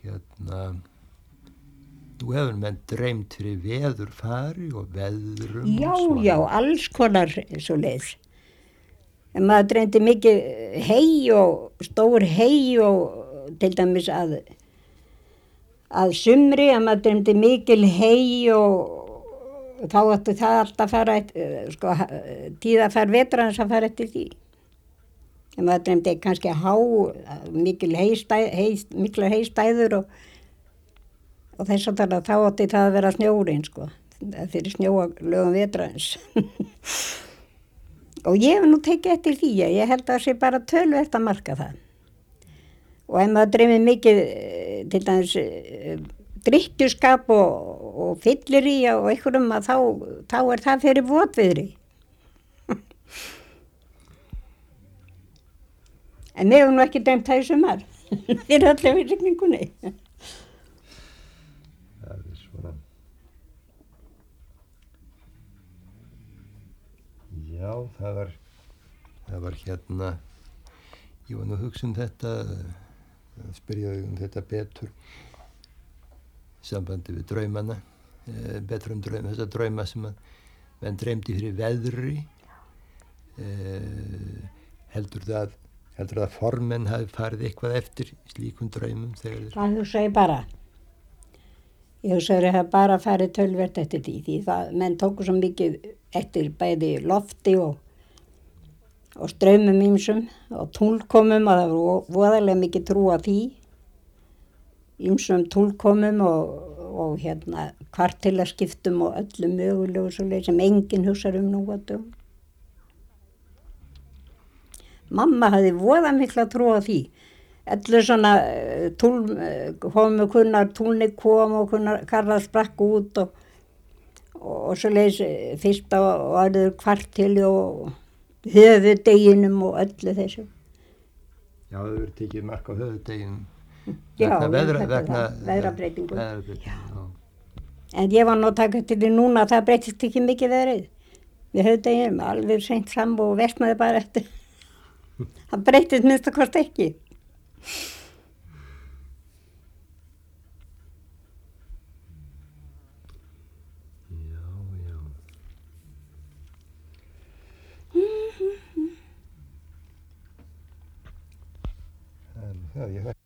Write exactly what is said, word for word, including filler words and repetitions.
hérna, þú hefur menn dreymt fyrir veðurfari og veðrum. Já, og svona. já, alls konar svo leiðs. En maður dreymdi mikið hey og stór hey og til dæmis að, að sumri að maður dreymdi mikil hey og þá ætti það alltaf að fara, sko, tíðafar vetrarins að fara eftir því. En maður dreymdi kannski há, mikil heystæð, hey, miklar heystæður og, og þess að það, þá átti það að vera snjórinn, sko, fyrir snjóalögum vetrarins. Og ég hef nú tekið eftir því, ég held að það sé bara töluvert að marka það. Og ef maður dreymir mikið, til dæmis, drykkjuskap og, og fyllirí og einhverjum að þá, þá er það fyrir votviðri. En ég hef nú ekki dreymt það í sumar, fyrir allavega í rigningunni. Það er svona. Já, það var, það var hérna, ég var nú að hugsa um þetta, að spyrja um þetta betur, í sambandi við draumana, eh, betur um draum, þessa drauma sem að menn dreymdi fyrir veðri. Eh, heldur það, heldur það formenn hafi farið eitthvað eftir slíkum draumum þegar þeir... Það hugsa ég bara. Ég hugsa að það bara farið tölvert eftir því, því það, menn tóku svo mikið eftir bæði lofti og, og straumum ýmsum og túlkomum og það var voðalega mikið trú á því. Ýmsum túlkomum og, og hérna kvartilaskiptum og öllu mögulegu svoleið sem enginn hugsar um nú á dögum. Mamma hafði voða mikla trú á því. Öllu svona túl, komu kunnar túlni kom og kunnar karlar sprakk út og, og svoleiðis fyrst á orður kvartili og höfudeginum og öllu þessu. Já, það verður tekið mark á höfudeginum. Já, vegna veðra, vegna veðrabreytingu. Já. Já. En ég var nú að taka til því núna að það breytist ekki mikið veðrið. Við höfudeginum alveg seint fram og versnaði bara eftir. Það breytist minnst að kosta ekki. Já, já. En það, ég